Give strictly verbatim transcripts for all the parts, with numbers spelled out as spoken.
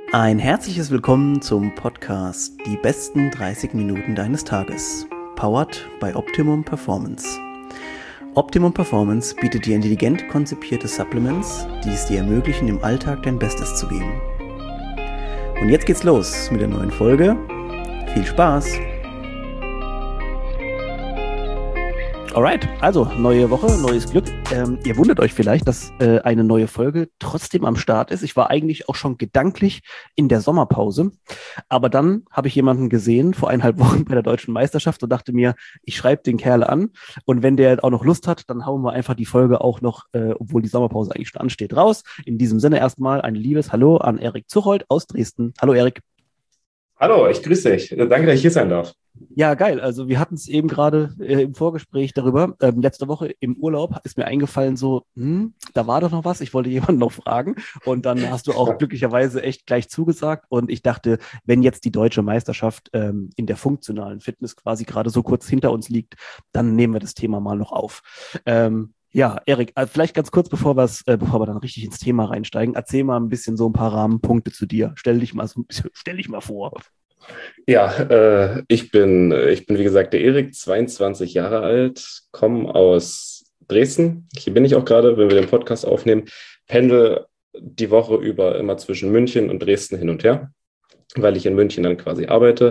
Ein herzliches Willkommen zum Podcast Die besten dreißig Minuten deines Tages, powered by Optimum Performance. Optimum Performance bietet dir intelligent konzipierte Supplements, die es dir ermöglichen, im Alltag dein Bestes zu geben. Und jetzt geht's los mit der neuen Folge. Viel Spaß! Alright, also neue Woche, neues Glück. Ähm, ihr wundert euch vielleicht, dass äh, eine neue Folge trotzdem am Start ist. Ich war eigentlich auch schon gedanklich in der Sommerpause, aber dann habe ich jemanden gesehen vor eineinhalb Wochen bei der Deutschen Meisterschaft und dachte mir, ich schreibe den Kerl an und wenn der auch noch Lust hat, dann hauen wir einfach die Folge auch noch, äh, obwohl die Sommerpause eigentlich schon ansteht, raus. In diesem Sinne erstmal ein liebes Hallo an Erik Zuchold aus Dresden. Hallo Erik. Hallo, ich grüße dich. Danke, dass ich hier sein darf. Ja, geil. Also wir hatten es eben gerade äh, im Vorgespräch darüber. Ähm, letzte Woche im Urlaub ist mir eingefallen so, hm, da war doch noch was. Ich wollte jemanden noch fragen. Und dann hast du auch glücklicherweise echt gleich zugesagt. Und ich dachte, wenn jetzt die deutsche Meisterschaft ähm, in der funktionalen Fitness quasi gerade so kurz hinter uns liegt, dann nehmen wir das Thema mal noch auf. Ähm, Ja, Erik, vielleicht ganz kurz, bevor, äh, bevor wir dann richtig ins Thema reinsteigen, erzähl mal ein bisschen so ein paar Rahmenpunkte zu dir. Stell dich mal so ein bisschen, stell dich mal vor. Ja, äh, ich bin, ich bin wie gesagt der Erik, zweiundzwanzig Jahre alt, komme aus Dresden. Hier bin ich auch gerade, wenn wir den Podcast aufnehmen. Pendel die Woche über immer zwischen München und Dresden hin und her, weil ich in München dann quasi arbeite.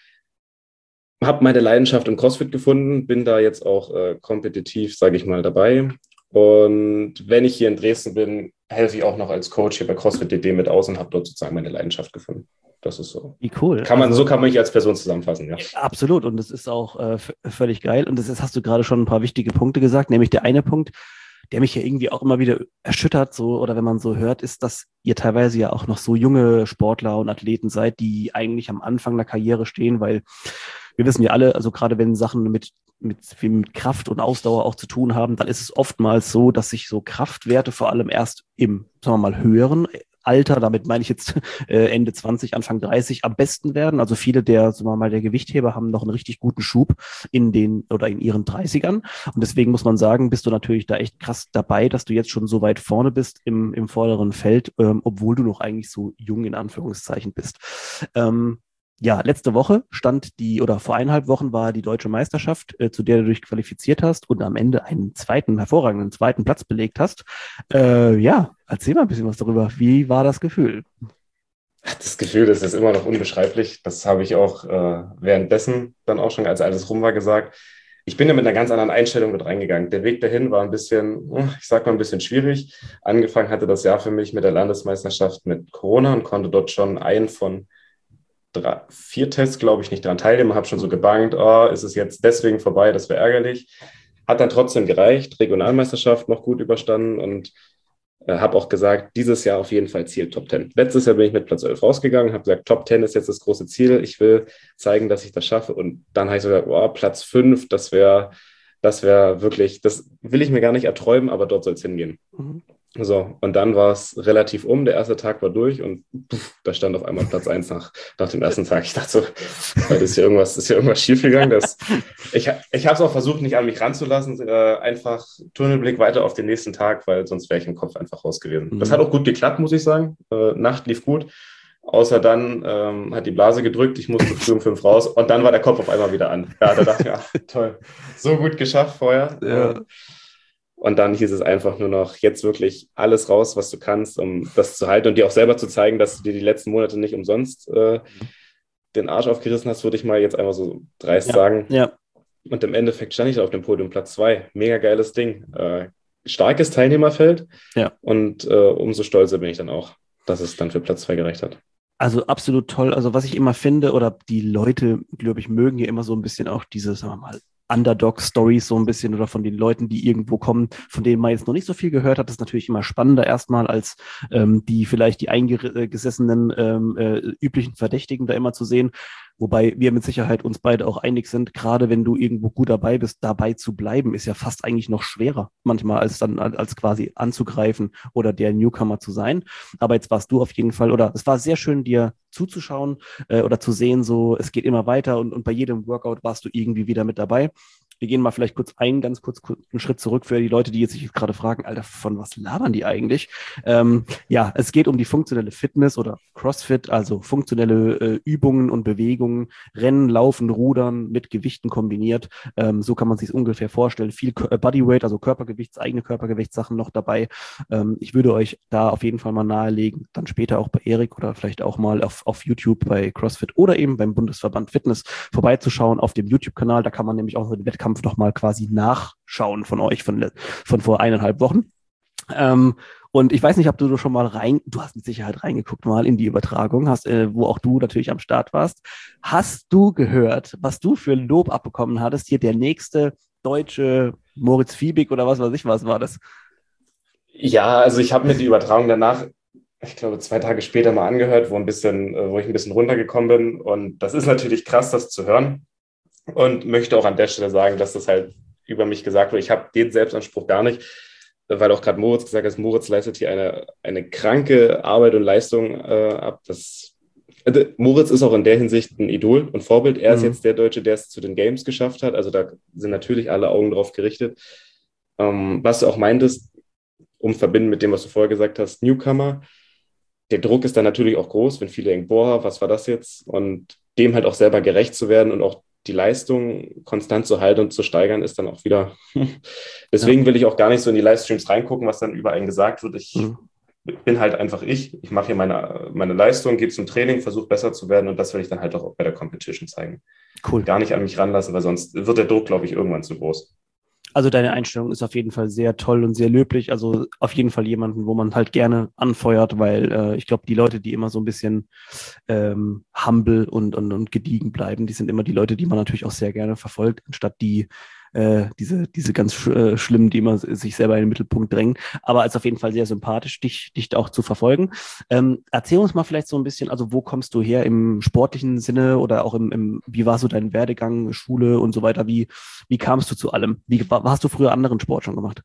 Habe meine Leidenschaft im CrossFit gefunden, bin da jetzt auch äh, kompetitiv, sage ich mal, dabei. Und wenn ich hier in Dresden bin, helfe ich auch noch als Coach hier bei CrossFit punkt D D mit aus und habe dort sozusagen meine Leidenschaft gefunden. Das ist so. Wie cool. Kann man, also, so kann man mich als Person zusammenfassen, ja. Absolut. Und das ist auch äh, f- völlig geil. Und das ist, hast du gerade schon ein paar wichtige Punkte gesagt, nämlich der eine Punkt, der mich ja irgendwie auch immer wieder erschüttert, so, oder wenn man so hört, ist, dass ihr teilweise ja auch noch so junge Sportler und Athleten seid, die eigentlich am Anfang der Karriere stehen, weil wir wissen ja alle, also gerade wenn Sachen mit mit viel mit Kraft und Ausdauer auch zu tun haben, dann ist es oftmals so, dass sich so Kraftwerte vor allem erst im, sagen wir mal, höheren Alter, damit meine ich jetzt äh, Ende zwanzig, Anfang dreißig, am besten werden. Also viele der, sagen wir mal, der Gewichtheber haben noch einen richtig guten Schub in den oder in ihren dreißigern. Und deswegen muss man sagen, bist du natürlich da echt krass dabei, dass du jetzt schon so weit vorne bist im, im vorderen Feld, ähm, obwohl du noch eigentlich so jung in Anführungszeichen bist. Ähm, Ja, letzte Woche stand die, oder vor eineinhalb Wochen war die deutsche Meisterschaft, äh, zu der du dich qualifiziert hast und am Ende einen zweiten, hervorragenden zweiten Platz belegt hast. Äh, ja, erzähl mal ein bisschen was darüber. Wie war das Gefühl? Das Gefühl, das ist immer noch unbeschreiblich. Das habe ich auch äh, währenddessen dann auch schon, als alles rum war, gesagt. Ich bin ja mit einer ganz anderen Einstellung mit reingegangen. Der Weg dahin war ein bisschen, ich sag mal, ein bisschen schwierig. Angefangen hatte das Jahr für mich mit der Landesmeisterschaft mit Corona und konnte dort schon einen von Drei, vier Tests, glaube ich, nicht daran teilnehmen. Habe schon so gebangt, oh, ist es jetzt deswegen vorbei, das wäre ärgerlich. Hat dann trotzdem gereicht, Regionalmeisterschaft noch gut überstanden und äh, habe auch gesagt, dieses Jahr auf jeden Fall Ziel Top zehn. Letztes Jahr bin ich mit Platz elf rausgegangen, habe gesagt, Top zehn ist jetzt das große Ziel. Ich will zeigen, dass ich das schaffe. Und dann habe ich so gesagt, oh, Platz fünf, das wäre das wäre wirklich, das will ich mir gar nicht erträumen, aber dort soll es hingehen. Mhm. So, und dann war es relativ um, der erste Tag war durch und pff, da stand auf einmal Platz eins nach, nach dem ersten Tag. Ich dachte so, das ist hier irgendwas, ist hier irgendwas schiefgegangen. Das, ich ich habe es auch versucht, nicht an mich ranzulassen, äh, einfach Tunnelblick weiter auf den nächsten Tag, weil sonst wäre ich im Kopf einfach raus gewesen. Mhm. Das hat auch gut geklappt, muss ich sagen. Äh, Nacht lief gut, außer dann ähm, hat die Blase gedrückt, ich musste früh um fünf raus und dann war der Kopf auf einmal wieder an. Ja, da dachte ich mir, ach, toll, so gut geschafft vorher. Ja. Äh, Und dann hieß es einfach nur noch, jetzt wirklich alles raus, was du kannst, um das zu halten und dir auch selber zu zeigen, dass du dir die letzten Monate nicht umsonst äh, den Arsch aufgerissen hast, würde ich mal jetzt einfach so dreist ja, sagen. Ja. Und im Endeffekt stand ich da auf dem Podium Platz zwei. Mega geiles Ding. Äh, starkes Teilnehmerfeld. Ja. Und äh, umso stolzer bin ich dann auch, dass es dann für Platz zwei gereicht hat. Also absolut toll. Also was ich immer finde, oder die Leute, glaube ich, mögen ja immer so ein bisschen auch diese, sagen wir mal, Underdog-Stories so ein bisschen oder von den Leuten, die irgendwo kommen, von denen man jetzt noch nicht so viel gehört hat. Das ist natürlich immer spannender erstmal als ähm, die vielleicht die eingesessenen ähm, äh, üblichen Verdächtigen da immer zu sehen. Wobei wir mit Sicherheit uns beide auch einig sind, gerade wenn du irgendwo gut dabei bist, dabei zu bleiben, ist ja fast eigentlich noch schwerer manchmal, als dann als quasi anzugreifen oder der Newcomer zu sein. Aber jetzt warst du auf jeden Fall, oder es war sehr schön, dir zuzuschauen äh, oder zu sehen, so es geht immer weiter und, und bei jedem Workout warst du irgendwie wieder mit dabei. Wir gehen mal vielleicht kurz ein, ganz kurz, kurz einen Schritt zurück für die Leute, die jetzt sich gerade fragen, Alter, von was labern die eigentlich? Ähm, ja, es geht um die funktionelle Fitness oder CrossFit, also funktionelle äh, Übungen und Bewegungen, Rennen, Laufen, Rudern mit Gewichten kombiniert. Ähm, so kann man sich es ungefähr vorstellen. Viel K- Bodyweight, also Körpergewichts, eigene Körpergewichtssachen noch dabei. Ähm, ich würde euch da auf jeden Fall mal nahelegen, dann später auch bei Erik oder vielleicht auch mal auf, auf YouTube bei CrossFit oder eben beim Bundesverband Fitness vorbeizuschauen auf dem YouTube-Kanal. Da kann man nämlich auch den Wettkampf nochmal quasi nachschauen von euch von, von vor eineinhalb Wochen. Ähm, und ich weiß nicht, ob du schon mal rein, du hast mit Sicherheit reingeguckt mal in die Übertragung, hast, äh, wo auch du natürlich am Start warst. Hast du gehört, was du für Lob abbekommen hattest? Hier der nächste deutsche Moritz Fiebig oder was weiß ich, was war das? Ja, also ich habe mir die Übertragung danach, ich glaube, zwei Tage später mal angehört, wo, ein bisschen, wo ich ein bisschen runtergekommen bin. Und das ist natürlich krass, das zu hören. Und möchte auch an der Stelle sagen, dass das halt über mich gesagt wurde. Ich habe den Selbstanspruch gar nicht, weil auch gerade Moritz gesagt hat, Moritz leistet hier eine, eine kranke Arbeit und Leistung äh, ab. Das, also Moritz ist auch in der Hinsicht ein Idol und Vorbild. Er mhm. ist jetzt der Deutsche, der es zu den Games geschafft hat. Also da sind natürlich alle Augen drauf gerichtet. Ähm, was du auch meintest, um verbinden mit dem, was du vorher gesagt hast, Newcomer, der Druck ist dann natürlich auch groß, wenn viele denken, boah, was war das jetzt? Und dem halt auch selber gerecht zu werden und auch die Leistung konstant zu halten und zu steigern, ist dann auch wieder. Deswegen ja. will ich auch gar nicht so in die Livestreams reingucken, was dann über einen gesagt wird. Ich mhm. bin halt einfach ich. Ich mache hier meine, meine Leistung, gehe zum Training, versuche besser zu werden und das will ich dann halt auch bei der Competition zeigen. Cool. Gar nicht an mich ranlassen, weil sonst wird der Druck, glaube ich, irgendwann zu groß. Also deine Einstellung ist auf jeden Fall sehr toll und sehr löblich. Also auf jeden Fall jemanden, wo man halt gerne anfeuert, weil äh, ich glaube, die Leute, die immer so ein bisschen ähm, humble und, und, und gediegen bleiben, die sind immer die Leute, die man natürlich auch sehr gerne verfolgt, anstatt die äh, diese, diese ganz sch äh, schlimmen, die immer sich selber in den Mittelpunkt drängen. Aber es ist auf jeden Fall sehr sympathisch, dich, dich auch zu verfolgen. Ähm, erzähl uns mal vielleicht so ein bisschen, also wo kommst du her im sportlichen Sinne oder auch im, im wie war so dein Werdegang, Schule und so weiter? Wie, wie kamst du zu allem? Wie hast du früher anderen Sport schon gemacht?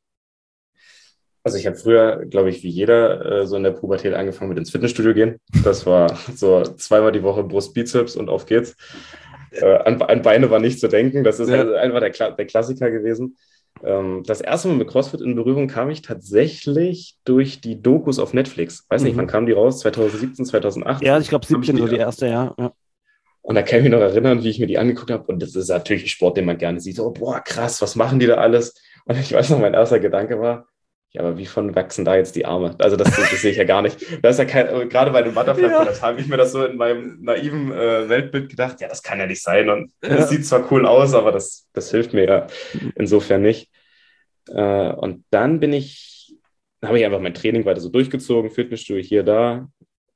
Also ich habe früher, glaube ich, wie jeder, äh, so in der Pubertät angefangen mit ins Fitnessstudio gehen. Das war so zweimal die Woche Brust, Bizeps und auf geht's. Äh, an, an Beine war nicht zu denken. Das ist ja. also einfach der, Kla der Klassiker gewesen. Ähm, das erste Mal mit CrossFit in Berührung kam ich tatsächlich durch die Dokus auf Netflix. Weiß nicht, mhm. wann kamen die raus? zwanzig siebzehn, zwanzig achtzehn? Ja, ich glaube siebzehn so die erste, ja. ja. Und da kann ich mich noch erinnern, wie ich mir die angeguckt habe. Und das ist natürlich ein Sport, den man gerne sieht. So, boah, krass, was machen die da alles? Und ich weiß noch, mein erster Gedanke war, ja, aber wie von wachsen da jetzt die Arme? Also das, das sehe ich ja gar nicht. Da ist ja kein, gerade bei dem Butterfly ja. habe ich mir das so in meinem naiven äh, Weltbild gedacht, ja, das kann ja nicht sein. Und es ja. sieht zwar cool aus, aber das, das hilft mir ja insofern nicht. Äh, und dann bin ich, habe ich einfach mein Training weiter so durchgezogen, Fitnessstudio hier, da.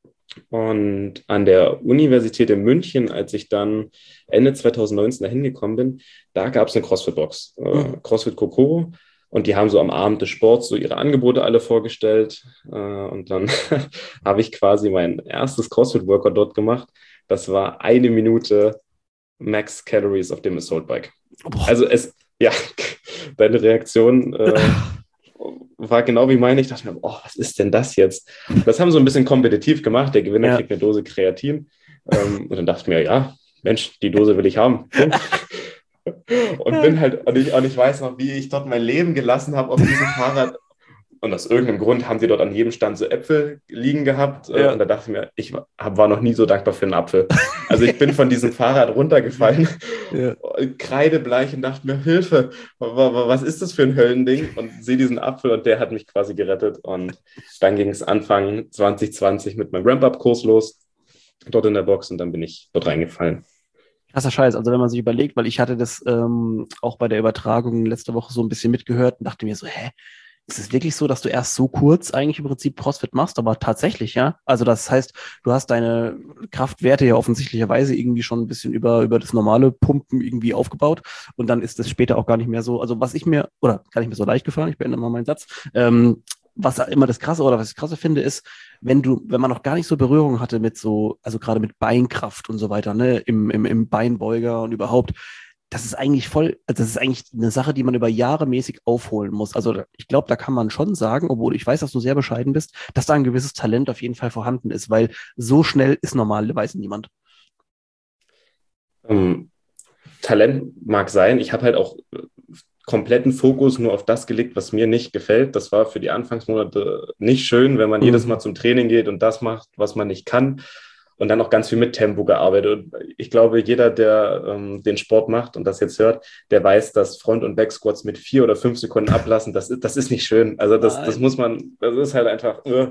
Und an der Universität in München, als ich dann Ende zwanzig neunzehn da hingekommen bin, da gab es eine CrossFit-Box, äh, mhm. CrossFit Kokoro. Und die haben so am Abend des Sports so ihre Angebote alle vorgestellt. Äh, und dann habe ich quasi mein erstes CrossFit-Workout dort gemacht. Das war eine Minute Max Calories auf dem Assault Bike. Boah. Also es, ja, deine Reaktion äh, war genau wie meine. Ich dachte mir, oh, was ist denn das jetzt? Das haben so ein bisschen kompetitiv gemacht. Der Gewinner ja. kriegt eine Dose Kreatin. Ähm, und dann dachte ich mir, ja, Mensch, die Dose will ich haben. Und bin halt, und ich, und ich weiß noch, wie ich dort mein Leben gelassen habe auf diesem Fahrrad. Und aus irgendeinem Grund haben sie dort an jedem Stand so Äpfel liegen gehabt. Ja. Und da dachte ich mir, ich war noch nie so dankbar für einen Apfel. Also ich bin von diesem Fahrrad runtergefallen, ja. kreidebleich und dachte mir, Hilfe, was ist das für ein Höllending? Und sehe diesen Apfel und der hat mich quasi gerettet. Und dann ging es Anfang zwanzig zwanzig mit meinem Ramp-Up-Kurs los, dort in der Box, und dann bin ich dort reingefallen. Krasser Scheiß, also wenn man sich überlegt, weil ich hatte das ähm, auch bei der Übertragung letzte Woche so ein bisschen mitgehört und dachte mir so, hä, ist es wirklich so, dass du erst so kurz eigentlich im Prinzip CrossFit machst, aber tatsächlich, ja? Also das heißt, du hast deine Kraftwerte ja offensichtlicherweise irgendwie schon ein bisschen über, über das normale Pumpen irgendwie aufgebaut und dann ist das später auch gar nicht mehr so, also was ich mir, oder gar nicht mehr so leicht gefallen, ich beende mal meinen Satz, ähm, was immer das Krasse oder was ich krasse finde, ist, wenn du, wenn man noch gar nicht so Berührung hatte mit so, also gerade mit Beinkraft und so weiter, ne, im, im, im Beinbeuger und überhaupt, das ist eigentlich voll, also das ist eigentlich eine Sache, die man über Jahre mäßig aufholen muss. Also ich glaube, da kann man schon sagen, obwohl ich weiß, dass du sehr bescheiden bist, dass da ein gewisses Talent auf jeden Fall vorhanden ist, weil so schnell ist normalerweise niemand. Um. Talent mag sein. Ich habe halt auch kompletten Fokus nur auf das gelegt, was mir nicht gefällt. Das war für die Anfangsmonate nicht schön, wenn man mhm. jedes Mal zum Training geht und das macht, was man nicht kann. Und dann auch ganz viel mit Tempo gearbeitet. Und ich glaube, jeder, der ähm, den Sport macht und das jetzt hört, der weiß, dass Front- und Back-Squats mit vier oder fünf Sekunden ablassen, das ist, das ist nicht schön. Also das, das muss man, das ist halt einfach... Äh.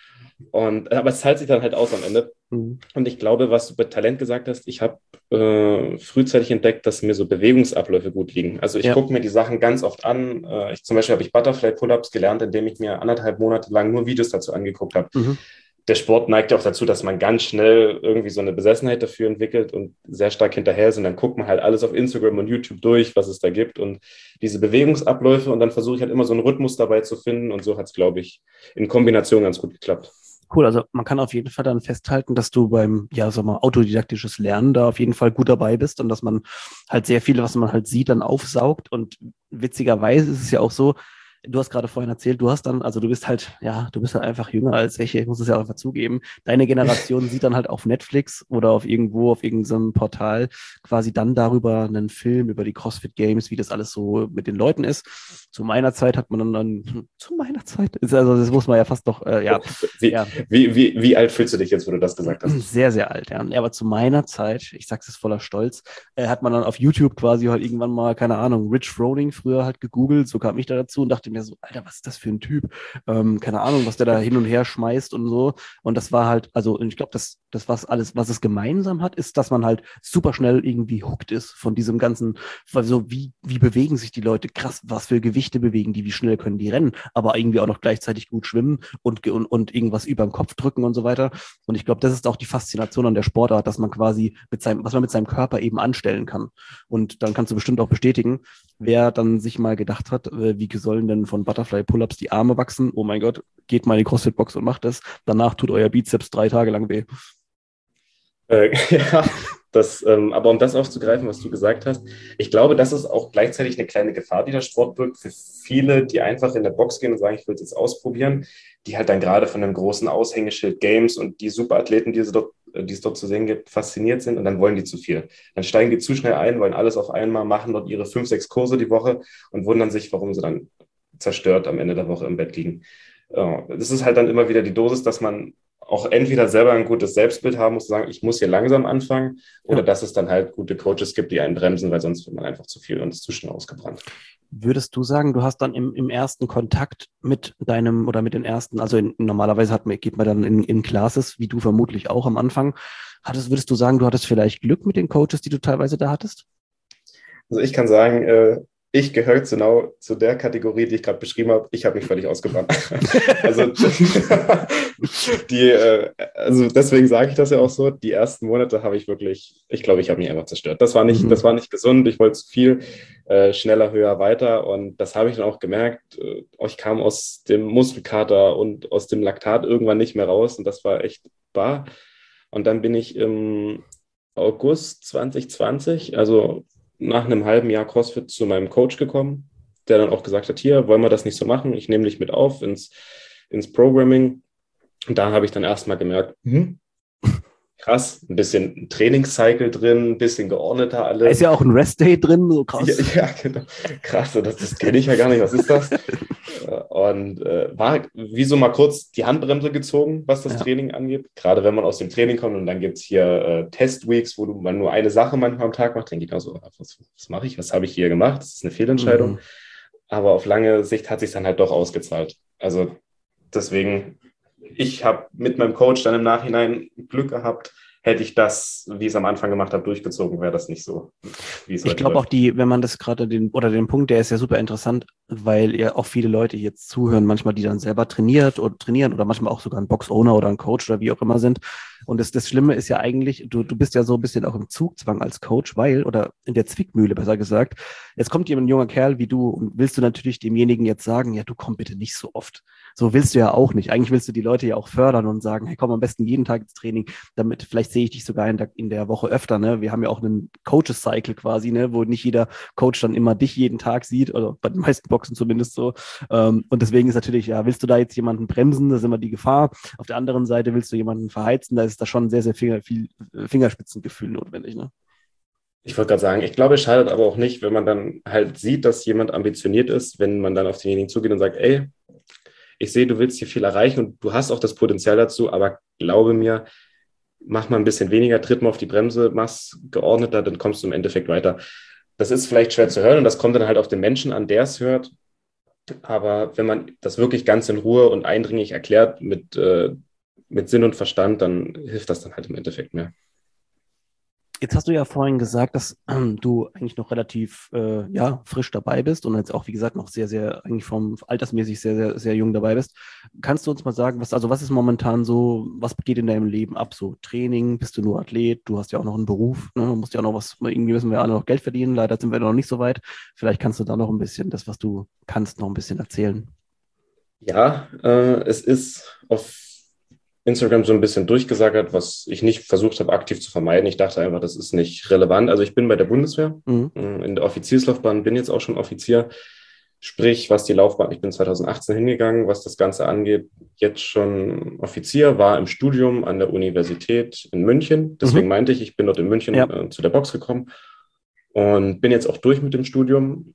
Und, aber es zahlt sich dann halt aus am Ende. Mhm. Und ich glaube, was du bei Talent gesagt hast, ich habe äh, frühzeitig entdeckt, dass mir so Bewegungsabläufe gut liegen. Also ich ja. gucke mir die Sachen ganz oft an. Äh, ich, zum Beispiel habe ich Butterfly-Pull-Ups gelernt, indem ich mir anderthalb Monate lang nur Videos dazu angeguckt habe. Mhm. Der Sport neigt ja auch dazu, dass man ganz schnell irgendwie so eine Besessenheit dafür entwickelt und sehr stark hinterher ist. Und dann guckt man halt alles auf Instagram und YouTube durch, was es da gibt und diese Bewegungsabläufe. Und dann versuche ich halt immer so einen Rhythmus dabei zu finden. Und so hat es, glaube ich, in Kombination ganz gut geklappt. Cool, also man kann auf jeden Fall dann festhalten, dass du beim, ja, sag mal, autodidaktisches Lernen da auf jeden Fall gut dabei bist und dass man halt sehr viel, was man halt sieht, dann aufsaugt. Und witzigerweise ist es ja auch so, du hast gerade vorhin erzählt, du hast dann, also du bist halt, ja, du bist halt einfach jünger als ich, ich muss es ja auch einfach zugeben. Deine Generation sieht dann halt auf Netflix oder auf irgendwo, auf irgendeinem Portal quasi dann darüber einen Film über die CrossFit Games, wie das alles so mit den Leuten ist. Zu meiner Zeit hat man dann, dann zu meiner Zeit, ist also das muss man ja fast doch, äh, ja. Wie, ja. Wie, wie, wie alt fühlst du dich jetzt, wo du das gesagt hast? Sehr, sehr alt, ja. Aber zu meiner Zeit, ich sag's jetzt voller Stolz, äh, hat man dann auf YouTube quasi halt irgendwann mal, keine Ahnung, Rich Froning früher halt gegoogelt, so kam ich da dazu und dachte mir so, Alter, was ist das für ein Typ? Ähm, keine Ahnung, was der da hin und her schmeißt und so. Und das war halt, also ich glaube, das, das was alles, was es gemeinsam hat, ist, dass man halt super schnell irgendwie hooked ist von diesem ganzen, also wie, wie bewegen sich die Leute, krass, was für Gewichte bewegen die, wie schnell können die rennen, aber irgendwie auch noch gleichzeitig gut schwimmen und, und, und irgendwas über den Kopf drücken und so weiter. Und ich glaube, das ist auch die Faszination an der Sportart, dass man quasi mit seinem, was man mit seinem Körper eben anstellen kann. Und dann kannst du bestimmt auch bestätigen, wer dann sich mal gedacht hat, wie sollen denn von Butterfly Pull-Ups die Arme wachsen? Oh mein Gott, geht mal in die CrossFit-Box und macht das. Danach tut euer Bizeps drei Tage lang weh. Äh, ja, das, ähm, aber um das aufzugreifen, was du gesagt hast, ich glaube, das ist auch gleichzeitig eine kleine Gefahr, die der Sport birgt für viele, die einfach in der Box gehen und sagen, ich will es jetzt ausprobieren, die halt dann gerade von einem großen Aushängeschild Games und die Superathleten, die es dort, die es dort zu sehen gibt, fasziniert sind und dann wollen die zu viel. Dann steigen die zu schnell ein, wollen alles auf einmal, machen dort ihre fünf, sechs Kurse die Woche und wundern sich, warum sie dann zerstört am Ende der Woche im Bett liegen. Das ist halt dann immer wieder die Dosis, dass man auch entweder selber ein gutes Selbstbild haben muss, sagen, ich muss hier langsam anfangen, oder ja. dass es dann halt gute Coaches gibt, die einen bremsen, weil sonst wird man einfach zu viel und ist zu schnell ausgebrannt. Würdest du sagen, du hast dann im, im ersten Kontakt mit deinem oder mit den ersten, also in, normalerweise hat man, geht man dann in, in Classes, wie du vermutlich auch am Anfang, hattest, würdest du sagen, du hattest vielleicht Glück mit den Coaches, die du teilweise da hattest? Also ich kann sagen, äh, ich gehöre genau zu der Kategorie, die ich gerade beschrieben habe. Ich habe mich völlig ausgebrannt. also, die, äh, also deswegen sage ich das ja auch so. Die ersten Monate habe ich wirklich, ich glaube, ich habe mich einfach zerstört. Das war nicht, mhm. das war nicht gesund. Ich wollte viel äh, schneller, höher, weiter. Und das habe ich dann auch gemerkt. Äh, ich kam aus dem Muskelkater und aus dem Laktat irgendwann nicht mehr raus. Und das war echt bar. Und dann bin ich im August zwanzig zwanzig, also nach einem halben Jahr CrossFit, zu meinem Coach gekommen, der dann auch gesagt hat, hier, wollen wir das nicht so machen? Ich nehme dich mit auf ins, ins Programming. Und da habe ich dann erstmal gemerkt, hm, krass, ein bisschen Trainingscycle drin, ein bisschen geordneter alles. Da ist ja auch ein Rest-Day drin, so krass. Ja, ja genau. Krass, das, das kenne ich ja gar nicht, was ist das? Und äh, war wie so mal kurz die Handbremse gezogen, was das ja. Training angeht. Gerade wenn man aus dem Training kommt und dann gibt es hier äh, Test-Weeks, wo du, man nur eine Sache manchmal am Tag macht, dann geht man so, was, was mache ich, was habe ich hier gemacht? Das ist eine Fehlentscheidung. Mhm. Aber auf lange Sicht hat sich dann halt doch ausgezahlt. Also deswegen, ich habe mit meinem Coach dann im Nachhinein Glück gehabt. Hätte ich das, wie ich es am Anfang gemacht habe, durchgezogen, wäre das nicht so, wie es Ich glaube auch die, wenn man das gerade den, oder den Punkt, der ist ja super interessant, weil ja auch viele Leute jetzt zuhören, manchmal die dann selber trainiert oder trainieren oder manchmal auch sogar ein Box-Owner oder ein Coach oder wie auch immer sind. Und das, das Schlimme ist ja eigentlich, du, du bist ja so ein bisschen auch im Zugzwang als Coach, weil, oder in der Zwickmühle besser gesagt, jetzt kommt jemand, ein junger Kerl wie du und willst du natürlich demjenigen jetzt sagen, ja, du komm bitte nicht so oft. So willst du ja auch nicht. Eigentlich willst du die Leute ja auch fördern und sagen, hey, komm am besten jeden Tag ins Training, damit vielleicht sehe ich dich sogar in der, in der Woche öfter. Ne? Wir haben ja auch einen Coaches-Cycle quasi, ne? Wo nicht jeder Coach dann immer dich jeden Tag sieht, oder bei den meisten Boxen zumindest so. Ähm, und deswegen ist natürlich, ja, willst du da jetzt jemanden bremsen, da ist immer die Gefahr. Auf der anderen Seite willst du jemanden verheizen, da ist da schon sehr, sehr Finger, viel Fingerspitzengefühl notwendig. Ne? Ich wollte gerade sagen, ich glaube, es schadet aber auch nicht, wenn man dann halt sieht, dass jemand ambitioniert ist, wenn man dann auf denjenigen zugeht und sagt, ey, ich sehe, du willst hier viel erreichen und du hast auch das Potenzial dazu, aber glaube mir, mach mal ein bisschen weniger, tritt mal auf die Bremse, mach's geordneter, dann kommst du im Endeffekt weiter. Das ist vielleicht schwer zu hören und das kommt dann halt auf den Menschen an, der es hört. Aber wenn man das wirklich ganz in Ruhe und eindringlich erklärt mit, äh, mit Sinn und Verstand, dann hilft das dann halt im Endeffekt mehr. Jetzt hast du ja vorhin gesagt, dass ähm, du eigentlich noch relativ äh, ja, frisch dabei bist und jetzt auch, wie gesagt, noch sehr, sehr, eigentlich vom altersmäßig sehr, sehr, sehr jung dabei bist. Kannst du uns mal sagen, was, also was ist momentan so, was geht in deinem Leben ab? So Training, bist du nur Athlet? Du hast ja auch noch einen Beruf, ne? Du musst ja auch noch was, irgendwie müssen wir alle noch Geld verdienen. Leider sind wir noch nicht so weit. Vielleicht kannst du da noch ein bisschen das, was du kannst, noch ein bisschen erzählen. Ja, äh, es ist auf Instagram so ein bisschen durchgesagert, was ich nicht versucht habe, aktiv zu vermeiden. Ich dachte einfach, das ist nicht relevant. Also ich bin bei der Bundeswehr, Mhm. äh, in der Offizierslaufbahn, bin jetzt auch schon Offizier. Sprich, was die Laufbahn, ich bin zwanzig achtzehn hingegangen, was das Ganze angeht, jetzt schon Offizier, war im Studium an der Universität in München. Deswegen Mhm. meinte ich, ich bin dort in München Ja. äh, zu der Box gekommen und bin jetzt auch durch mit dem Studium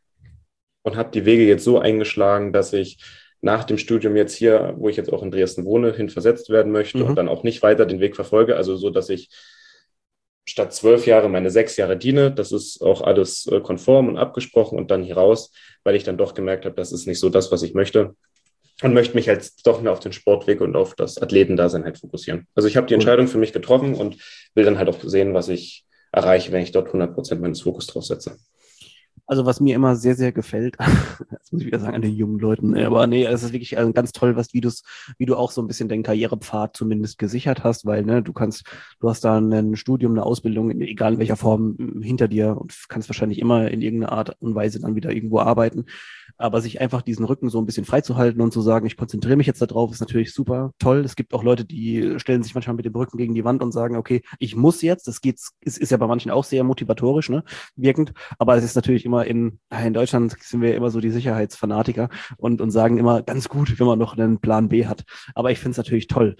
und habe die Wege jetzt so eingeschlagen, dass ich nach dem Studium jetzt hier, wo ich jetzt auch in Dresden wohne, hin versetzt werden möchte und Mhm. dann auch nicht weiter den Weg verfolge. Also so, dass ich statt zwölf Jahre meine sechs Jahre diene. Das ist auch alles äh, konform und abgesprochen und dann hier raus, weil ich dann doch gemerkt habe, das ist nicht so das, was ich möchte und möchte mich halt doch mehr auf den Sportweg und auf das Athletendasein halt fokussieren. Also ich habe die Cool. Entscheidung für mich getroffen und will dann halt auch sehen, was ich erreiche, wenn ich dort hundert Prozent meines Fokus drauf setze. Also was mir immer sehr, sehr gefällt, das muss ich wieder sagen an den jungen Leuten, äh, aber nee, es ist wirklich äh, ganz toll, was, wie, du's, wie du auch so ein bisschen den Karrierepfad zumindest gesichert hast, weil ne, du kannst, du hast da ein Studium, eine Ausbildung, in, egal in welcher Form, m, hinter dir und kannst wahrscheinlich immer in irgendeiner Art und Weise dann wieder irgendwo arbeiten. Aber sich einfach diesen Rücken so ein bisschen freizuhalten und zu sagen, ich konzentriere mich jetzt darauf, ist natürlich super toll. Es gibt auch Leute, die stellen sich manchmal mit dem Rücken gegen die Wand und sagen, okay, ich muss jetzt, das geht, ist, ist ja bei manchen auch sehr motivatorisch, ne, wirkend. Aber es ist natürlich immer in, in Deutschland sind wir immer so die Sicherheitsfanatiker und, und sagen immer ganz gut, wenn man noch einen Plan B hat. Aber ich finde es natürlich toll.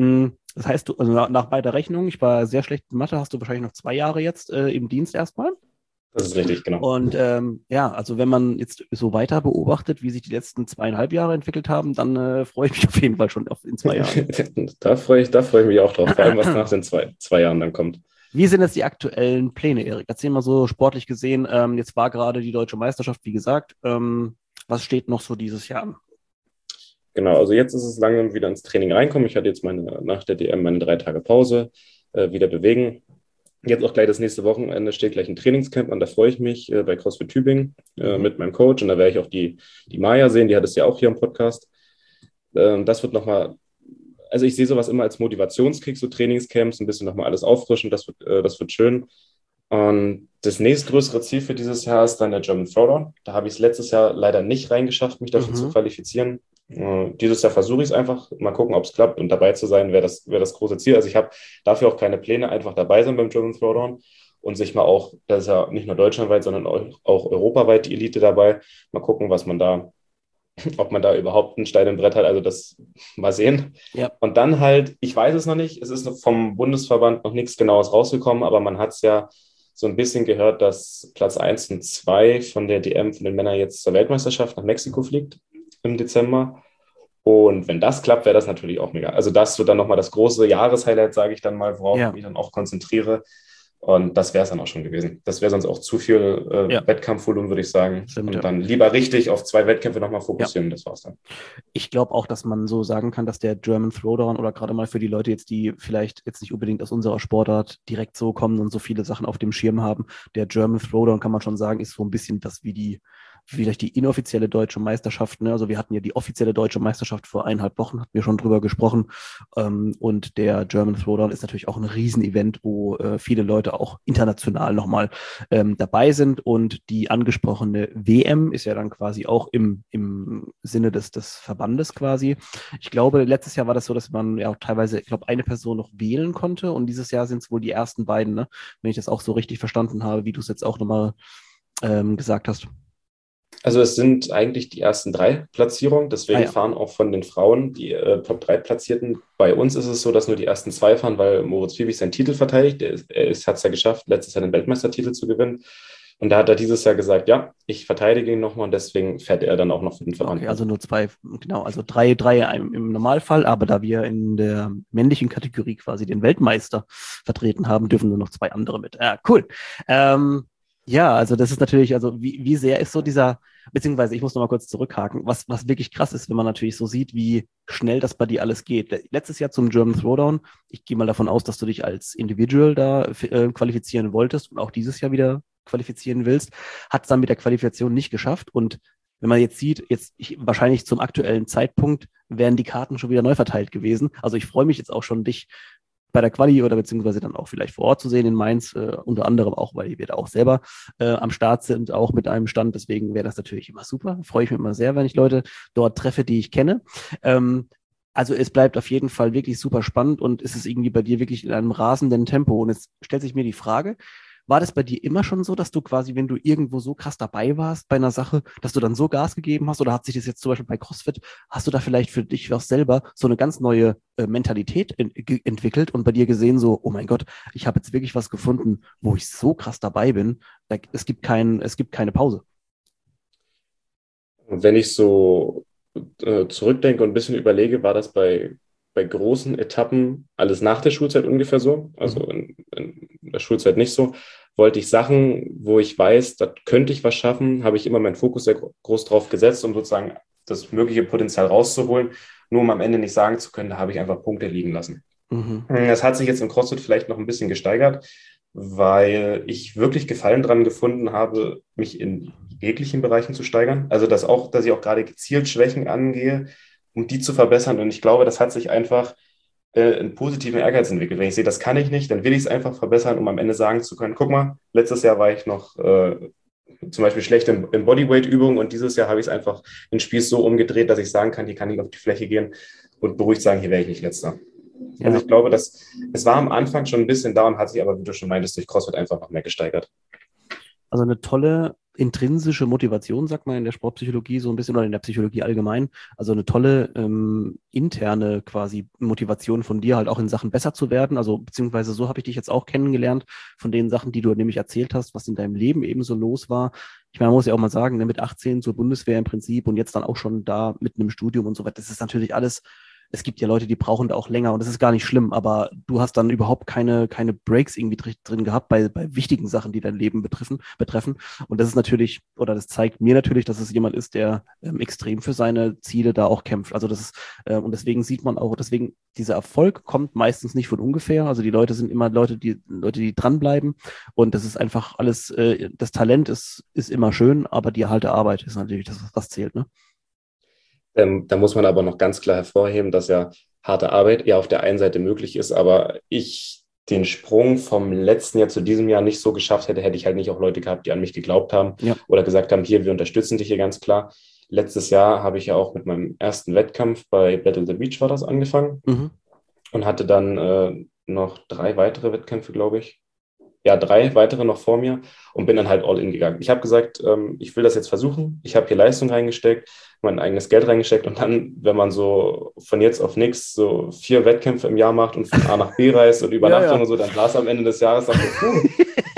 Das heißt, du, also nach, nach beider Rechnung, ich war sehr schlecht in Mathe, hast du wahrscheinlich noch zwei Jahre jetzt äh, im Dienst erstmal. Das ist richtig, genau. Und ähm, ja, also wenn man jetzt so weiter beobachtet, wie sich die letzten zweieinhalb Jahre entwickelt haben, dann äh, freue ich mich auf jeden Fall schon auf in zwei Jahren. Da freue ich, da freue ich mich auch drauf, vor allem was nach den zwei, zwei Jahren dann kommt. Wie sind jetzt die aktuellen Pläne, Erik? Erzähl mal so sportlich gesehen. Ähm, jetzt war gerade die deutsche Meisterschaft, wie gesagt. Ähm, was steht noch so dieses Jahr an? Genau, also jetzt ist es langsam wieder ins Training reinkommen. Ich hatte jetzt meine, nach der D M meine drei Tage Pause, äh, wieder bewegen. Jetzt auch gleich das nächste Wochenende steht gleich ein Trainingscamp an, da freue ich mich äh, bei CrossFit Tübingen äh, Mhm. mit meinem Coach und da werde ich auch die, die Maja sehen, die hat es ja auch hier im Podcast. Ähm, das wird nochmal, also ich sehe sowas immer als Motivationskick, so Trainingscamps, ein bisschen nochmal alles auffrischen, das wird, äh, das wird schön. Und das nächstgrößere Ziel für dieses Jahr ist dann der German Throwdown. Da habe ich es letztes Jahr leider nicht reingeschafft, mich dafür zu Mhm. qualifizieren. Äh, dieses Jahr versuche ich es einfach, mal gucken, ob es klappt und dabei zu sein, wäre das, wäre das große Ziel. Also ich habe dafür auch keine Pläne, einfach dabei sein beim German Throwdown und sich mal auch, das ist ja nicht nur deutschlandweit, sondern auch, auch europaweit die Elite dabei, mal gucken, was man da, ob man da überhaupt einen Stein im Brett hat, also das mal sehen. Ja. Und dann halt, ich weiß es noch nicht, es ist vom Bundesverband noch nichts Genaues rausgekommen, aber man hat es ja so ein bisschen gehört, dass Platz eins und zwei von der D M von den Männern jetzt zur Weltmeisterschaft nach Mexiko fliegt im Dezember. Und wenn das klappt, wäre das natürlich auch mega. Also das wird dann nochmal das große Jahreshighlight, sage ich dann mal, worauf ich Ja. mich dann auch konzentriere. Und das wäre es dann auch schon gewesen. Das wäre sonst auch zu viel äh, Ja. Wettkampfvolumen, würde ich sagen. Stimmt, und ja. dann lieber richtig auf zwei Wettkämpfe nochmal Ja. fokussieren. Das war's dann. Ich glaube auch, dass man so sagen kann, dass der German Throwdown oder gerade mal für die Leute jetzt, die vielleicht jetzt nicht unbedingt aus unserer Sportart direkt so kommen und so viele Sachen auf dem Schirm haben, der German Throwdown, kann man schon sagen, ist so ein bisschen das wie die, vielleicht die inoffizielle deutsche Meisterschaft. Ne? Also wir hatten ja die offizielle deutsche Meisterschaft vor eineinhalb Wochen, hatten wir schon drüber gesprochen. Ähm, und der German Throwdown ist natürlich auch ein Riesenevent, wo äh, viele Leute auch international nochmal ähm, dabei sind. Und die angesprochene W M ist ja dann quasi auch im, im Sinne des, des Verbandes quasi. Ich glaube, letztes Jahr war das so, dass man ja auch teilweise, ich glaube, eine Person noch wählen konnte. Und dieses Jahr sind es wohl die ersten beiden, ne? Wenn ich das auch so richtig verstanden habe, wie du es jetzt auch nochmal ähm, gesagt hast. Also es sind eigentlich die ersten drei Platzierungen, Ah deswegen ja, fahren auch von den Frauen die äh, Top drei Platzierten. Bei uns ist es so, dass nur die ersten zwei fahren, weil Moritz Fiebig seinen Titel verteidigt. Er, ist- er ist- hat es ja geschafft, letztes Jahr den Weltmeistertitel zu gewinnen. Und da hat er dieses Jahr gesagt, ja, ich verteidige ihn nochmal und deswegen fährt er dann auch noch für den okay, Verband also mit. nur zwei, genau, also drei, drei im, im Normalfall, aber da wir in der männlichen Kategorie quasi den Weltmeister vertreten haben, dürfen nur noch zwei andere mit. Ja, cool. Ähm, ja, also das ist natürlich, also wie, wie sehr ist so dieser, beziehungsweise ich muss noch mal kurz zurückhaken, was, was wirklich krass ist, wenn man natürlich so sieht, wie schnell das bei dir alles geht. Letztes Jahr zum German Throwdown, ich gehe mal davon aus, dass du dich als Individual da äh, qualifizieren wolltest und auch dieses Jahr wieder qualifizieren willst, hat es dann mit der Qualifikation nicht geschafft und wenn man jetzt sieht, jetzt ich, wahrscheinlich zum aktuellen Zeitpunkt wären die Karten schon wieder neu verteilt gewesen. Also ich freue mich jetzt auch schon, dich bei der Quali oder beziehungsweise dann auch vielleicht vor Ort zu sehen in Mainz, äh, unter anderem auch, weil wir da auch selber äh, am Start sind, auch mit einem Stand. Deswegen wäre das natürlich immer super. Freue ich mich immer sehr, wenn ich Leute dort treffe, die ich kenne. Ähm, also es bleibt auf jeden Fall wirklich super spannend und es ist irgendwie bei dir wirklich in einem rasenden Tempo. Und jetzt stellt sich mir die Frage, war das bei dir immer schon so, dass du quasi, wenn du irgendwo so krass dabei warst bei einer Sache, dass du dann so Gas gegeben hast? Oder hat sich das jetzt zum Beispiel bei CrossFit, hast du da vielleicht für dich auch selber so eine ganz neue äh, Mentalität in, ge, entwickelt und bei dir gesehen, so, oh mein Gott, ich habe jetzt wirklich was gefunden, wo ich so krass dabei bin, da, es gibt kein, es gibt keine Pause. Und wenn ich so äh, zurückdenke und ein bisschen überlege, war das bei, bei großen Etappen alles nach der Schulzeit ungefähr so, also Mhm. in, in der Schulzeit nicht so. Wollte ich Sachen, wo ich weiß, da könnte ich was schaffen, habe ich immer meinen Fokus sehr gro- groß drauf gesetzt, um sozusagen das mögliche Potenzial rauszuholen, nur um am Ende nicht sagen zu können, da habe ich einfach Punkte liegen lassen. Mhm. Das hat sich jetzt im CrossFit vielleicht noch ein bisschen gesteigert, weil ich wirklich Gefallen dran gefunden habe, mich in jeglichen Bereichen zu steigern. Also dass auch, dass ich auch gerade gezielt Schwächen angehe, um die zu verbessern. Und ich glaube, das hat sich einfach äh, einen positiven Ehrgeiz entwickelt. Wenn ich sehe, das kann ich nicht, dann will ich es einfach verbessern, um am Ende sagen zu können, guck mal, letztes Jahr war ich noch äh, zum Beispiel schlecht in, in Bodyweight-Übungen und dieses Jahr habe ich es einfach den Spieß so umgedreht, dass ich sagen kann, hier kann ich auf die Fläche gehen und beruhigt sagen, hier wäre ich nicht letzter. Also Ja, ich glaube, dass es war am Anfang schon ein bisschen da und hat sich aber, wie du schon meintest, durch CrossFit einfach noch mehr gesteigert. also eine tolle intrinsische Motivation, sagt man in der Sportpsychologie so ein bisschen oder in der Psychologie allgemein. Also eine tolle ähm, interne quasi Motivation von dir halt auch in Sachen besser zu werden. Also beziehungsweise so habe ich dich jetzt auch kennengelernt von den Sachen, die du nämlich erzählt hast, was in deinem Leben eben so los war. Ich meine, man muss ja auch mal sagen, ne, mit achtzehn zur Bundeswehr im Prinzip und jetzt dann auch schon da mitten im Studium und so weiter. Das ist natürlich alles, es gibt ja Leute, die brauchen da auch länger und das ist gar nicht schlimm, aber du hast dann überhaupt keine, keine Breaks irgendwie dr- drin gehabt bei, bei wichtigen Sachen, die dein Leben betreffen, betreffen. Und das ist natürlich, oder das zeigt mir natürlich, dass es jemand ist, der ähm, extrem für seine Ziele da auch kämpft. Also das ist, äh, und deswegen sieht man auch, deswegen, dieser Erfolg kommt meistens nicht von ungefähr. Also die Leute sind immer Leute, die, Leute, die dranbleiben. Und das ist einfach alles, äh, das Talent ist, ist immer schön, aber die harte Arbeit ist natürlich das, was zählt, ne? Ähm, da muss man aber noch ganz klar hervorheben, dass ja harte Arbeit ja auf der einen Seite möglich ist, aber ich den Sprung vom letzten Jahr zu diesem Jahr nicht so geschafft hätte, hätte ich halt nicht auch Leute gehabt, die an mich geglaubt haben Ja. oder gesagt haben, hier, wir unterstützen dich hier ganz klar. Letztes Jahr habe ich ja auch mit meinem ersten Wettkampf bei Battle the Beach war das angefangen Mhm. und hatte dann äh, noch drei weitere Wettkämpfe, glaube ich. Ja, drei weitere noch vor mir und bin dann halt all in gegangen. Ich habe gesagt, ähm, ich will das jetzt versuchen. Ich habe hier Leistung reingesteckt, mein eigenes Geld reingesteckt und dann, wenn man so von jetzt auf nichts so vier Wettkämpfe im Jahr macht und von A nach B reist und Ja, Übernachtung ja. und so, dann war es am Ende des Jahres, dachte ich, puh,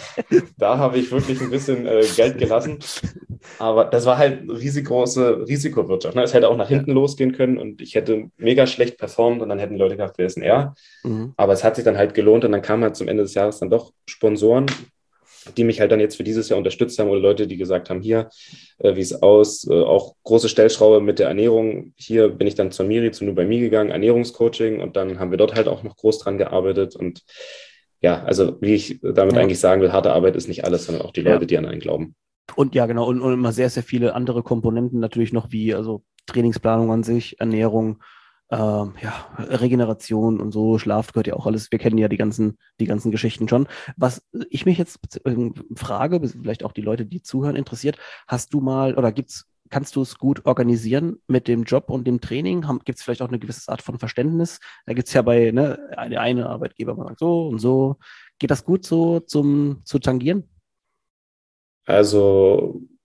da habe ich wirklich ein bisschen äh, Geld gelassen. Aber das war halt eine riesengroße Risikowirtschaft. Ne? Es hätte auch nach Ja. hinten losgehen können und ich hätte mega schlecht performt und dann hätten Leute gedacht, wer ist denn er? Mhm. Aber es hat sich dann halt gelohnt und dann kamen halt zum Ende des Jahres dann doch Sponsoren, die mich halt dann jetzt für dieses Jahr unterstützt haben oder Leute, die gesagt haben, hier, äh, wie es aus, äh, auch große Stellschraube mit der Ernährung. Hier bin ich dann zur Miri, zu Nubami gegangen, Ernährungscoaching und dann haben wir dort halt auch noch groß dran gearbeitet und ja, also wie ich damit Ja. eigentlich sagen will, harte Arbeit ist nicht alles, sondern auch die Ja. Leute, die an einen glauben. Und ja, genau, und, und immer sehr, sehr viele andere Komponenten natürlich noch, wie also Trainingsplanung an sich, Ernährung, ähm, ja, Regeneration und so, Schlaf gehört ja auch alles. Wir kennen ja die ganzen, die ganzen Geschichten schon. Was ich mich jetzt äh, frage, vielleicht auch die Leute, die zuhören, interessiert, hast du mal oder gibt's, kannst du es gut organisieren mit dem Job und dem Training? Gibt es vielleicht auch eine gewisse Art von Verständnis? Da gibt es ja bei, ne, eine, eine Arbeitgeber, man sagt so und so. Geht das gut so zum, zu tangieren? Also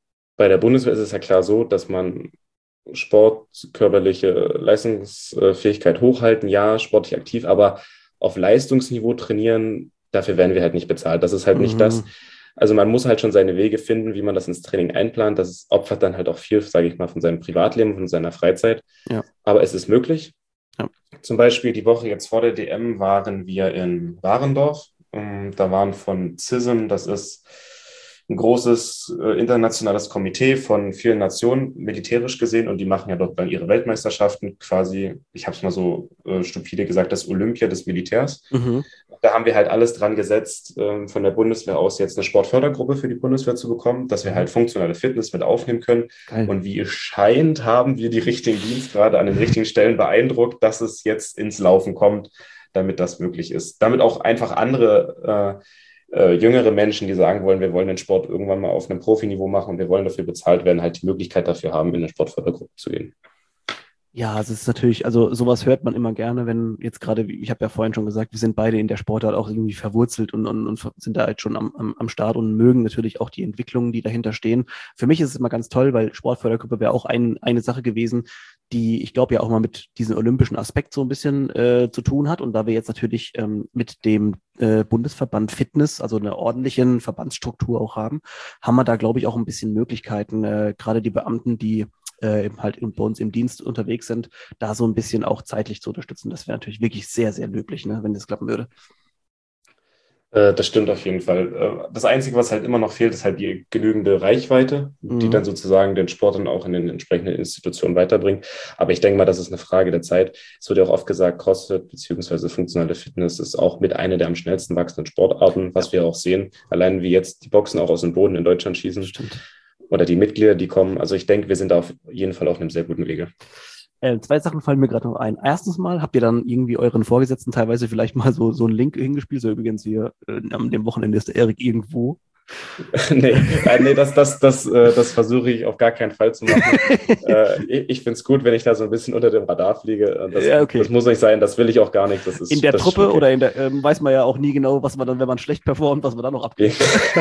bei der Bundeswehr ist es ja klar so, dass man Sport, körperliche Leistungsfähigkeit hochhalten, ja, sportlich aktiv, aber auf Leistungsniveau trainieren, dafür werden wir halt nicht bezahlt. Das ist halt nicht das. Mhm. Also man muss halt schon seine Wege finden, wie man das ins Training einplant. Das ist, opfert dann halt auch viel, sage ich mal, von seinem Privatleben, von seiner Freizeit. Ja. Aber es ist möglich. Ja. Zum Beispiel die Woche jetzt vor der D M waren wir in Warendorf. Ähm, Da waren von C I S M, das ist ein großes äh, internationales Komitee von vielen Nationen, militärisch gesehen, und die machen ja dort dann ihre Weltmeisterschaften quasi, ich habe es mal so äh, stupide gesagt, das Olympia des Militärs. Mhm. Da haben wir halt alles dran gesetzt, ähm, von der Bundeswehr aus jetzt eine Sportfördergruppe für die Bundeswehr zu bekommen, dass wir halt funktionale Fitness mit aufnehmen können. Geil. Und wie es scheint, haben wir die richtigen Dienstgrade an den richtigen Stellen beeindruckt, dass es jetzt ins Laufen kommt, damit das möglich ist. Damit auch einfach andere äh, äh, jüngere Menschen, die sagen wollen, wir wollen den Sport irgendwann mal auf einem Profiniveau machen und wir wollen dafür bezahlt werden, halt die Möglichkeit dafür haben, in eine Sportfördergruppe zu gehen. Ja, es ist natürlich, also sowas hört man immer gerne, wenn jetzt gerade, ich habe ja vorhin schon gesagt, wir sind beide in der Sportart auch irgendwie verwurzelt und, und, und sind da halt schon am, am, am Start und mögen natürlich auch die Entwicklungen, die dahinter stehen. Für mich ist es immer ganz toll, weil Sportfördergruppe wäre auch ein, eine Sache gewesen, die ich glaube ja auch mal mit diesem olympischen Aspekt so ein bisschen äh, zu tun hat. Und da wir jetzt natürlich ähm, mit dem äh, Bundesverband Fitness, also einer ordentlichen Verbandsstruktur auch haben, haben wir da glaube ich auch ein bisschen Möglichkeiten, äh, gerade die Beamten, die äh, halt bei uns im Dienst unterwegs sind, da so ein bisschen auch zeitlich zu unterstützen. Das wäre natürlich wirklich sehr, sehr löblich, ne, wenn das klappen würde. Äh, das stimmt auf jeden Fall. Äh, das Einzige, was halt immer noch fehlt, ist halt die genügende Reichweite, die Mhm. dann sozusagen den Sport dann auch in den entsprechenden Institutionen weiterbringt. Aber ich denke mal, das ist eine Frage der Zeit. Es wird ja auch oft gesagt, CrossFit bzw. funktionale Fitness ist auch mit einer der am schnellsten wachsenden Sportarten, was wir auch sehen. Allein wie jetzt die Boxen auch aus dem Boden in Deutschland schießen. Stimmt. Oder die Mitglieder, die kommen. Also ich denke, wir sind da auf jeden Fall auf einem sehr guten Wege. Äh, zwei Sachen fallen mir gerade noch ein. Erstens mal, habt ihr dann irgendwie euren Vorgesetzten teilweise vielleicht mal so, so einen Link hingespielt? So übrigens hier, äh, am dem Wochenende ist der Erik irgendwo. nee, äh, nee, das, das, das, äh, das versuche ich auf gar keinen Fall zu machen. äh, ich ich finde es gut, wenn ich da so ein bisschen unter dem Radar fliege. Das, Ja, okay. das muss nicht sein, das will ich auch gar nicht. Das ist, In der das Truppe ist okay. oder in der, ähm, weiß man ja auch nie genau, was man dann, wenn man schlecht performt, was man dann noch abgeht.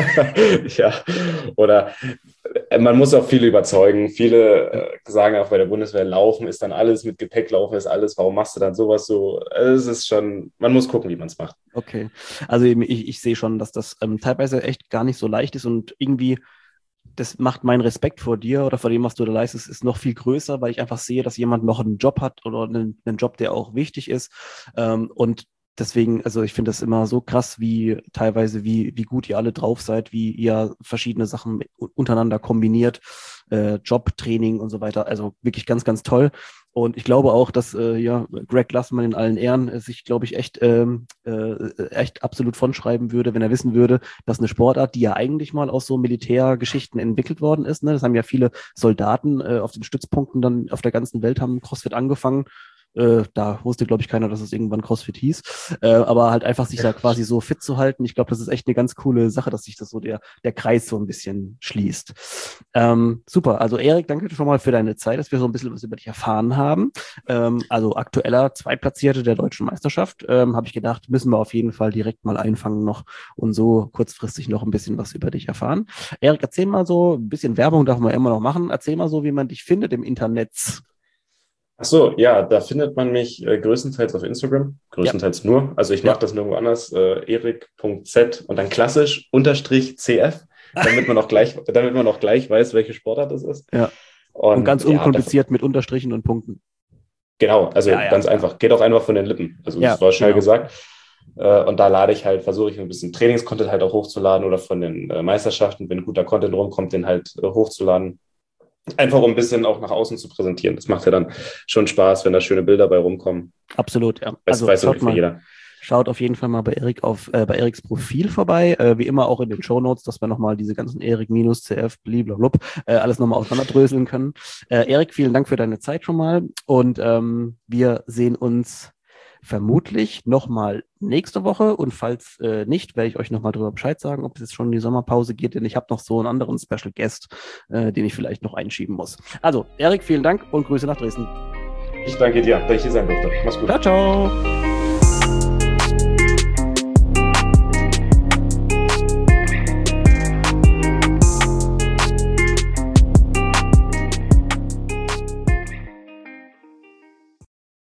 ja, oder äh, man muss auch viele überzeugen. Viele äh, sagen auch bei der Bundeswehr, Laufen ist dann alles, mit Gepäck laufen ist alles. Warum machst du dann sowas so? Es ist schon, man muss gucken, wie man es macht. Okay, also eben, ich, ich sehe schon, dass das ähm, teilweise echt gar nicht so leicht ist und irgendwie, das macht mein Respekt vor dir oder vor dem, was du da leistest, ist noch viel größer, weil ich einfach sehe, dass jemand noch einen Job hat oder einen, einen Job, der auch wichtig ist. Ähm, und deswegen, also ich finde das immer so krass, wie teilweise, wie, wie gut ihr alle drauf seid, wie ihr verschiedene Sachen untereinander kombiniert, äh, Job, Training und so weiter. Also wirklich ganz, ganz toll. Und ich glaube auch, dass äh, ja, Greg Glassman in allen Ehren äh, sich, glaube ich, echt, ähm, äh, echt absolut vonschreiben würde, wenn er wissen würde, dass eine Sportart, die ja eigentlich mal aus so Militärgeschichten entwickelt worden ist, ne, das haben ja viele Soldaten äh, auf den Stützpunkten dann auf der ganzen Welt haben CrossFit angefangen. Äh, da wusste, glaube ich, keiner, dass es irgendwann CrossFit hieß. Äh, aber halt einfach sich da quasi so fit zu halten. Ich glaube, das ist echt eine ganz coole Sache, dass sich das so der, der Kreis so ein bisschen schließt. Ähm, super. Also Erik, danke schon mal für deine Zeit, dass wir so ein bisschen was über dich erfahren haben. Ähm, also aktueller Zweitplatzierte der deutschen Meisterschaft. Ähm, habe ich gedacht, müssen wir auf jeden Fall direkt mal einfangen noch und so kurzfristig noch ein bisschen was über dich erfahren. Erik, erzähl mal so, ein bisschen Werbung darf man immer noch machen. Erzähl mal so, wie man dich findet im Internet. Ach so, ja, da findet man mich äh, größtenteils auf Instagram, größtenteils ja. nur. Also ich mache ja. das nirgendwo anders, äh, erik Punkt z und dann klassisch unterstrich cf, damit man auch gleich, damit man auch gleich weiß, welche Sportart das ist. Ja. Und, und ganz unkompliziert ja, mit Unterstrichen und Punkten. Genau, also ja, ganz einfach. Geht auch einfach von den Lippen. Also das war schnell genau. gesagt. Äh, und da lade ich halt, versuche ich ein bisschen Trainingscontent halt auch hochzuladen oder von den äh, Meisterschaften, wenn guter Content rumkommt, den halt äh, hochzuladen. Einfach um ein bisschen auch nach außen zu präsentieren. Das macht ja dann schon Spaß, wenn da schöne Bilder bei rumkommen. Absolut, ja. Das also, weiß schaut mal, jeder. Schaut auf jeden Fall mal bei Erik auf äh, bei Eriks Profil vorbei. Äh, wie immer auch in den Shownotes, dass wir nochmal diese ganzen Erik-C F, blablabla, äh, alles nochmal auseinanderdröseln können. Äh, Erik, vielen Dank für deine Zeit schon mal. Und ähm, wir sehen uns vermutlich nochmal nächste Woche und falls äh, nicht, werde ich euch nochmal darüber Bescheid sagen, ob es jetzt schon in die Sommerpause geht, denn ich habe noch so einen anderen Special Guest, äh, den ich vielleicht noch einschieben muss. Also, Erik, vielen Dank und Grüße nach Dresden. Ich danke dir, dass ich hier sein durfte. Mach's gut. Ciao, ciao.